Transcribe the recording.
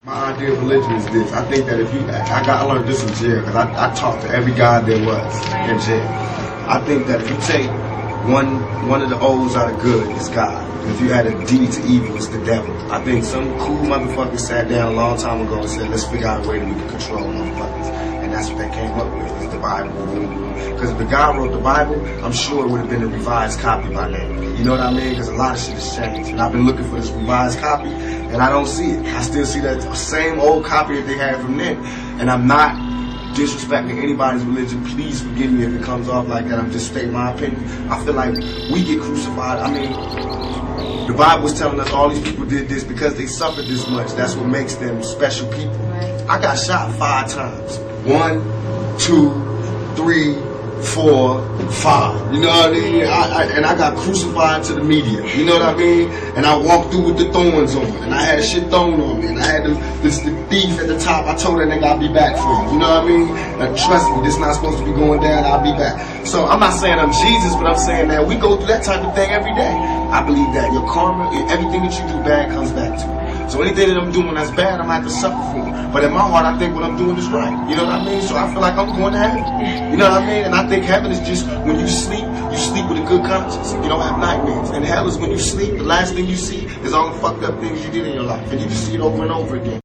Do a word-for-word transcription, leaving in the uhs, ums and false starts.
My idea of religion is this. I think that if you, I got, I learned this in jail because I, I talked to every God there was in jail. I think that if you take one, one of the O's out of good, it's God. If you add a D to evil, it's the devil. I think some cool motherfuckers sat down a long time ago and said, let's figure out a way that we can control motherfuckers. And that's what they came up with, is the Bible. Because if the guy wrote the Bible, I'm sure it would have been a revised copy by now. You know what I mean? Because a lot of shit has changed. And I've been looking for this revised copy, and I don't see it. I still see that same old copy that they had from then. And I'm not disrespecting anybody's religion. Please forgive me if it comes off like that. I'm just stating my opinion. I feel like we get crucified. I mean, the Bible was telling us all these people did this because they suffered this much. That's what makes them special people. I got shot five times. One, two, three, four, five. You know what I mean? I, I, and I got crucified to the media. You know what I mean? And I walked through with the thorns on. And I had shit thrown on me. And I had the, this the thief at the top. I told that nigga I'll be back for you. You know what I mean? And trust me, this not supposed to be going down. I'll be back. So I'm not saying I'm Jesus, but I'm saying that we go through that type of thing every day. I believe that your karma, everything that you do bad comes back to you. So anything that I'm doing that's bad, I'm gonna have to suffer for. But in my heart, I think what I'm doing is right. You know what I mean? So I feel like I'm going to heaven. You know what I mean? And I think heaven is just when you sleep, you sleep with a good conscience. You don't have nightmares. And hell is when you sleep, the last thing you see is all the fucked up things you did in your life. And you just see it over and over again.